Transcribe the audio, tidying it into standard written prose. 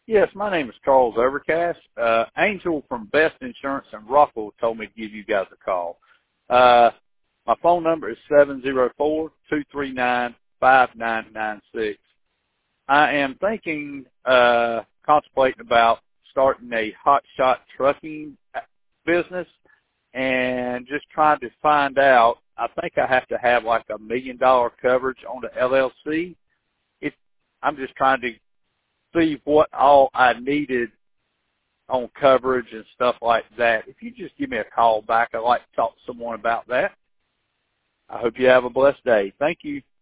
Yes, my name is Charles Overcast. Angel from Best Insurance in Rockville told me to give you guys a call. My phone number is 704-239-5996. I am contemplating about starting a hotshot trucking business and just trying to find out. I think I have to have like $1 million coverage on the LLC. I'm just trying to see what all I needed on coverage and stuff like that. If you just give me a call back, I'd like to talk to someone about that. I hope you have a blessed day. Thank you.